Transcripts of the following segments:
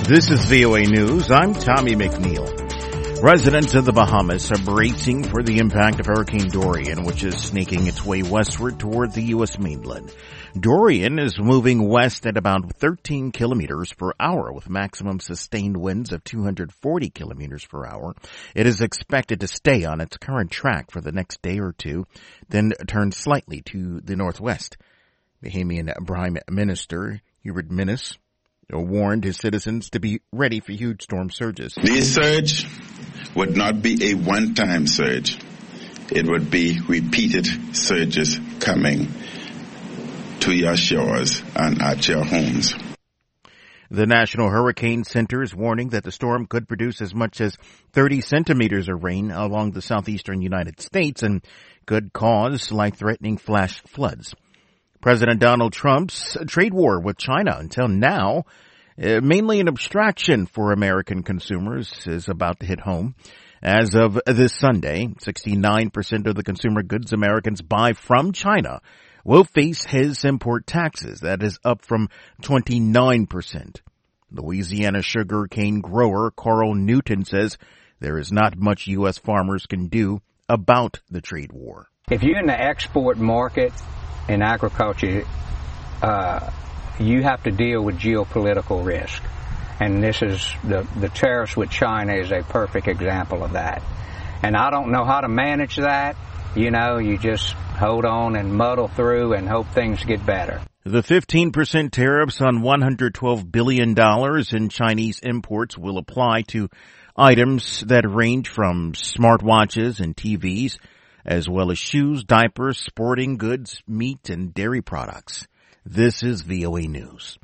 This is VOA News. I'm Tommy McNeil. Residents of the Bahamas are bracing for the impact of Hurricane Dorian, which is snaking its way westward toward the U.S. mainland. Dorian is moving west at about 13 kilometers per hour with maximum sustained winds of 240 kilometers per hour. It is expected to stay on its current track for the next day or two, then turn slightly to the northwest. Bahamian Prime Minister Hubert Minnis warned his citizens to be ready for huge storm surges. This surge would not be a one-time surge. It would be repeated surges coming to your shores and at your homes. The National Hurricane Center is warning that the storm could produce as much as 30 centimeters of rain along the southeastern United States and could cause life-threatening flash floods. President Donald Trump's trade war with China, until now, mainly an abstraction for American consumers, is about to hit home. As of this Sunday, 69% of the consumer goods Americans buy from China will face his import taxes. That is up from 29%. Louisiana sugarcane grower Carl Newton says there is not much U.S. farmers can do about the trade war. If you're in the export market in agriculture, you have to deal with geopolitical risk. And this is the tariffs with China is a perfect example of that. And I don't know how to manage that. You know, you just hold on and muddle through and hope things get better. The 15% tariffs on $112 billion in Chinese imports will apply to items that range from smartwatches and TVs, as well as shoes, diapers, sporting goods, meat, and dairy products. This is VOA News.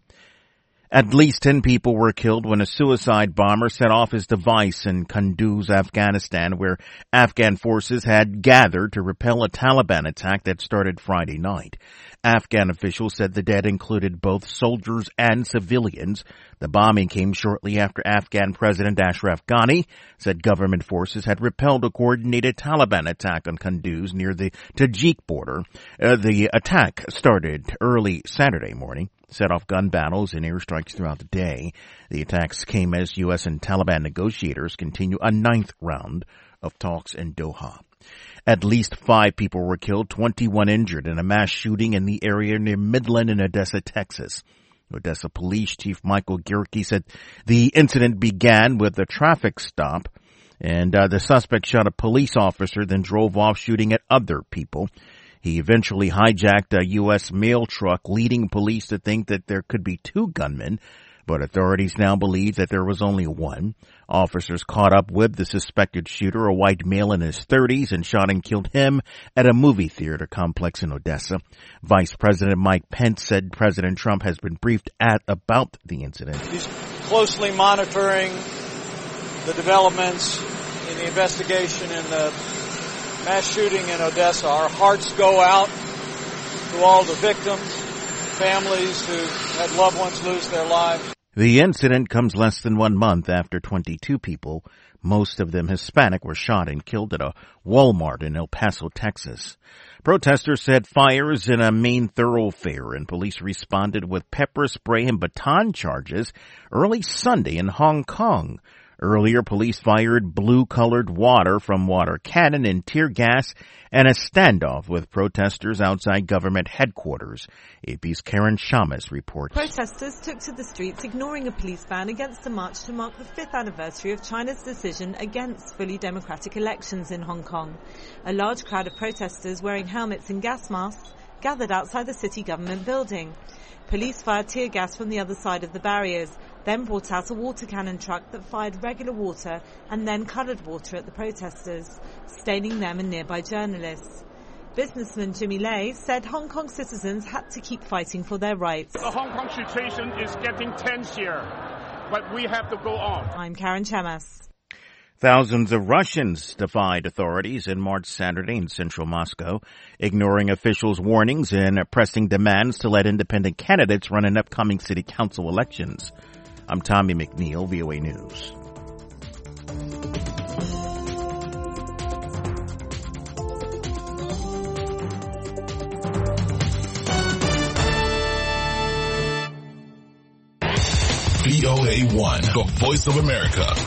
At least 10 people were killed when a suicide bomber set off his device in Kunduz, Afghanistan, where Afghan forces had gathered to repel a Taliban attack that started Friday night. Afghan officials said the dead included both soldiers and civilians. The bombing came shortly after Afghan President Ashraf Ghani said government forces had repelled a coordinated Taliban attack on Kunduz near the Tajik border. The attack started early Saturday morning, set off gun battles and airstrikes throughout the day. The attacks came as U.S. and Taliban negotiators continue a ninth round of talks in Doha. At least 5 people were killed, 21 injured in a mass shooting in the area near Midland in Odessa, Texas. Odessa Police Chief Michael Gierke said the incident began with a traffic stop, and the suspect shot a police officer, then drove off shooting at other people. He eventually hijacked a U.S. mail truck, leading police to think that there could be 2 gunmen, but authorities now believe that there was only 1. Officers caught up with the suspected shooter, a white male in his 30s, and shot and killed him at a movie theater complex in Odessa. Vice President Mike Pence said President Trump has been briefed about the incident. He's closely monitoring the developments in the investigation in the mass shooting in Odessa. Our hearts go out to all the victims, families who had loved ones lose their lives. The incident comes less than 1 month after 22 people, most of them Hispanic, were shot and killed at a Walmart in El Paso, Texas. Protesters set fires in a main thoroughfare, and police responded with pepper spray and baton charges early Sunday in Hong Kong. Earlier, police fired blue-colored water from water cannon and tear gas and a standoff with protesters outside government headquarters. AP's Karen Shamas reports. Protesters took to the streets, ignoring a police ban against a march to mark the 5th anniversary of China's decision against fully democratic elections in Hong Kong. A large crowd of protesters wearing helmets and gas masks gathered outside the city government building. Police fired tear gas from the other side of the barriers, then brought out a water cannon truck that fired regular water and then coloured water at the protesters, staining them and nearby journalists. Businessman Jimmy Lai said Hong Kong citizens had to keep fighting for their rights. The Hong Kong situation is getting tense here, but we have to go on. I'm Karen Chamas. Thousands of Russians defied authorities in March Saturday in central Moscow, ignoring officials' warnings and pressing demands to let independent candidates run in upcoming city council elections. I'm Tommy McNeil, VOA News. VOA1, the voice of America.